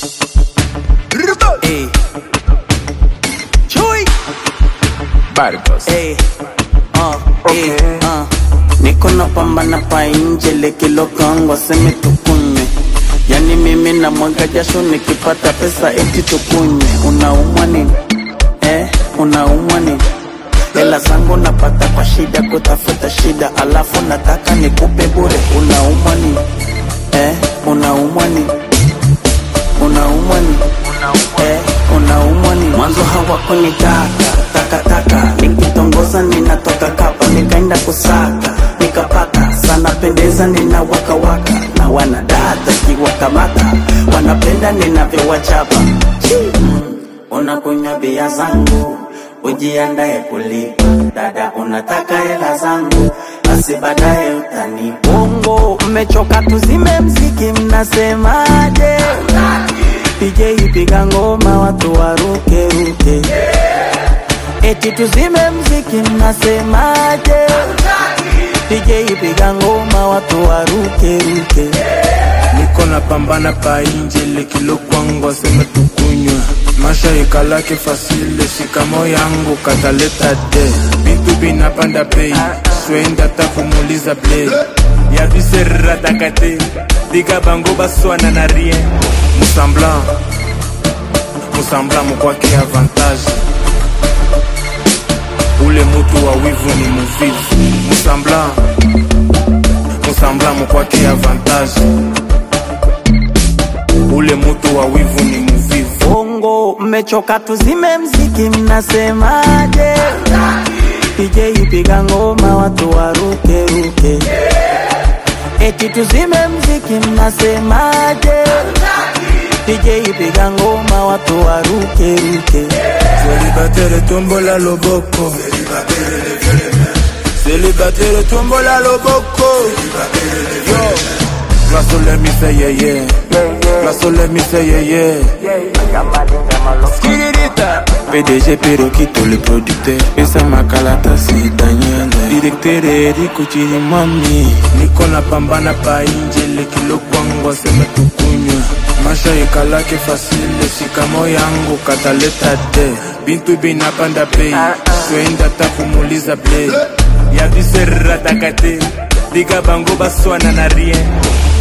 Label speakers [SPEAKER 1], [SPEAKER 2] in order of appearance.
[SPEAKER 1] Ey. Chui.
[SPEAKER 2] Barcos.
[SPEAKER 1] Ey. Ey. Niko napambana pa nje lekilo kangu seme tukunywe. Yani mimi na mwaga jasho nikipata pesa eti tukunywe. Unaumwa nini? Unaumwa nini? Hela zangu napata kwa shida kutafuta shida, alafu nataka nikupe bure. Unaumwa nini? Unaumwa nini? Unaumwa nini? Unaumwa nini? Mwanzo hawakunitaka nikitongoza ninatoka kapa, nikaenda kusaka nikapata sana pendeza, nina waka waka na wanadata kiwakamata, wanapenda ninavyowachapa. Unakunywa bia zangu ujiandae kulipa, dada unataka hela zangu basi baadaye utani. Bongo mmechoka tuzime mziki mnasemaje? DJ piga ngoma watu waruke ruke. Eti tuzime mziki mnasemaje? DJ piga ngoma watu waruke ruke.
[SPEAKER 2] Niko napambana pa nje lekilo kwangu sema tukunywa. Masha ikalake fasile shikamo yangu kataleta de. Bintu binapanda pay swenda takumuliza play. Ya visera takate diga bango baswana na rien. Musambla mkwake avantage. Ule mutu wa wivu ni muvivu. Musambla mkwake avantage. Ule mutu wa wivu ni muvivu.
[SPEAKER 1] Bongo mmechoka tuzime mziki mnasemaje? DJ piga ngoma watu waruke ruke. Eti tuzime mziki mnasemaje? DJ piga ngoma watu waruke ruke.
[SPEAKER 2] Célibataire tombola loboko. Célibataire tombola loboko. Yo. Glasso let me say yeah yeah. Glasso let me say yeah yeah. Skirita. PDG Perokito le producteur. Pesa makalata si Daniel. Directeur Erico chini mami. Niko napambana pa nje lekilo kwangu sema tukunywa. Masha ikalake fasile shikamo yangu kataleta de. Bintu binapanda pay swenda takumuliza play. Ya visera takate diga bango baswana na rien.